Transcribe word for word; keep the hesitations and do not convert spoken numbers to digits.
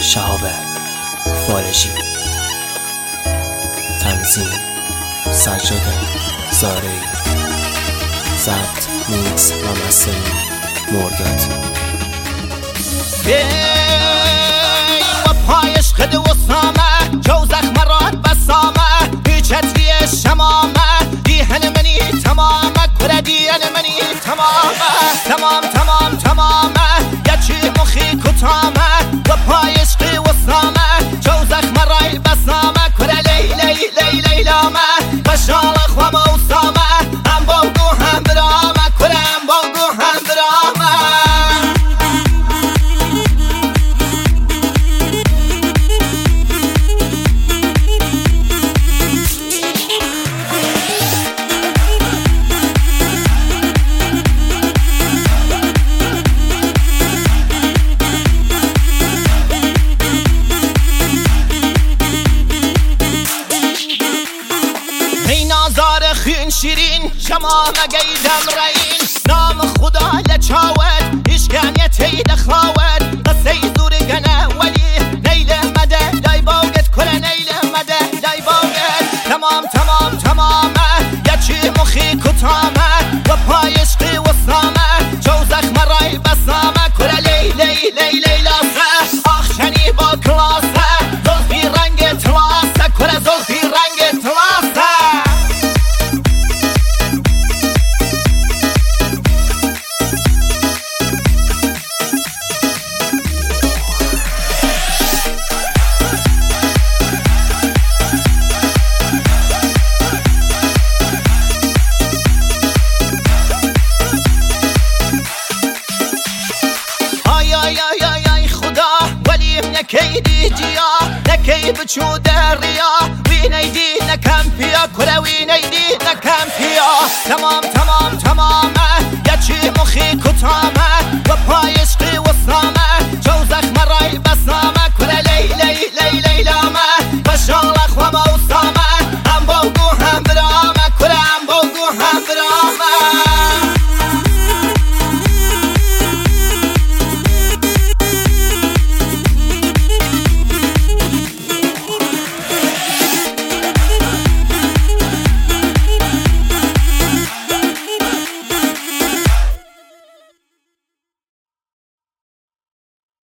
شهاب فارجی، تنظیم سجاد زارعی، ضبط میکس و مسترینگ مرداد. و پایش خد و سامه جو زخم راد بسامه بیچتری شمامه دیهن منی تمامه کره دیهن منی تمامه تمام تمام تمامه یچی مخی کتامه و پایش خی و سامه جو زخم رای بسامه کره لی لی لی لی لامه بشال خوام و سامه هم بانگو هم برامه کره هم بانگو هم برامه. خین شیرین شما مگیدم رین نام خدا لچاود اشکانیه تید خواود قصه زور گنه ولی نیل مده لای باوگت کره نیل مده لای باوگت تمام تمام تمامه یچی مخی کتامه و پایشقی و سامه جو زخم رای بسامه کره لی لی لی لی لاسه آخشنی با کلاسه زلفی رنگ تلاسه کره زلفی رنگ تلاسه. نکی دیجیا نکی بچو دریا وی نیدی نکم پیا کلا وی نیدی نکم پیا تمام